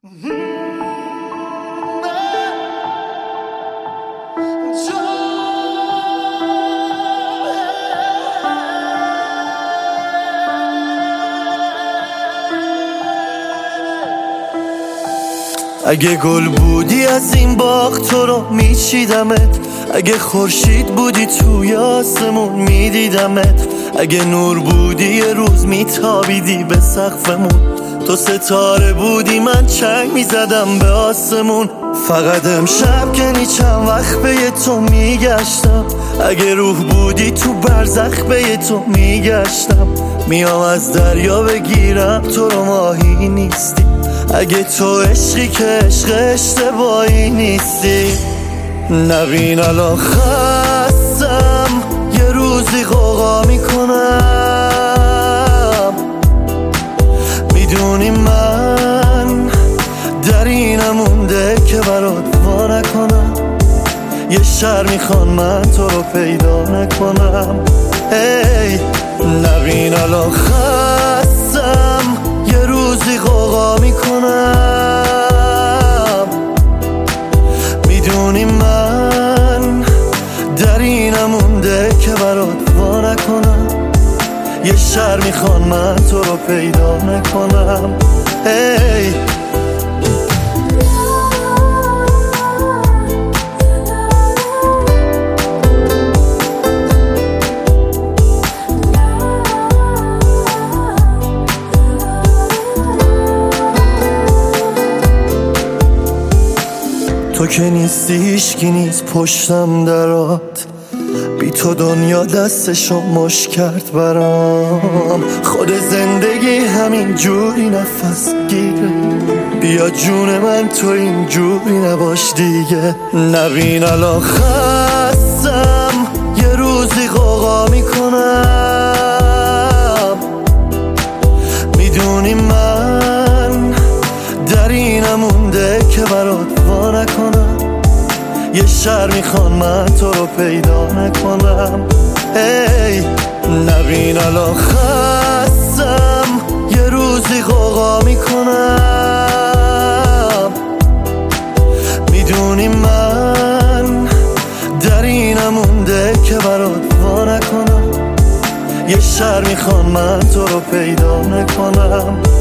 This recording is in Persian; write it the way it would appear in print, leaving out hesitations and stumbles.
اگه گل بودی از این باغ تو رو میچیدمت، اگه خورشید بودی توی آسمون میدیدمت، اگه نور بودی یه روز میتابیدی به سقفمون، تو ستاره بودی من چنگ میزدم به آسمون. فقط امشب که چند وقت به تو میگشتم، اگه روح بودی تو برزخ به تو میگشتم، میام از دریا بگیرم تو رو ماهی نیستی، اگه تو عشقی که عشق اشتباهی نیستی. نبین الان خستم یه روزی غوغا میکنم، میدونی من در اینم مونده که برات وا نکنم، یه شهر میخوان من تو رو پیدا نکنم. ای نبین الان خستم یه روزی غوغا میکنم، میدونی من در اینم مونده که برات وا نکنم، یه شهر میخوان من تو رو پیدا نکنم. ای تو که نیستی هیچکی نیست پشتم درات، بی تو دنیا دستشو مش کرد برام، خود زندگی همین جوری نفس گیره، بیا جون من تو این جوری نباش دیگه. نبین الان خستم یه روزی غوغا میکنم، میدونی من در اینم مونده که برات وا نکنم، یه شهر میخوان من تو رو پیدا نکنم. ای نبین الان خستم یه روزی غوغا میکنم، میدونی من در اینم مونده که برات وا نکنم، یه شهر میخوان من تو رو پیدا نکنم.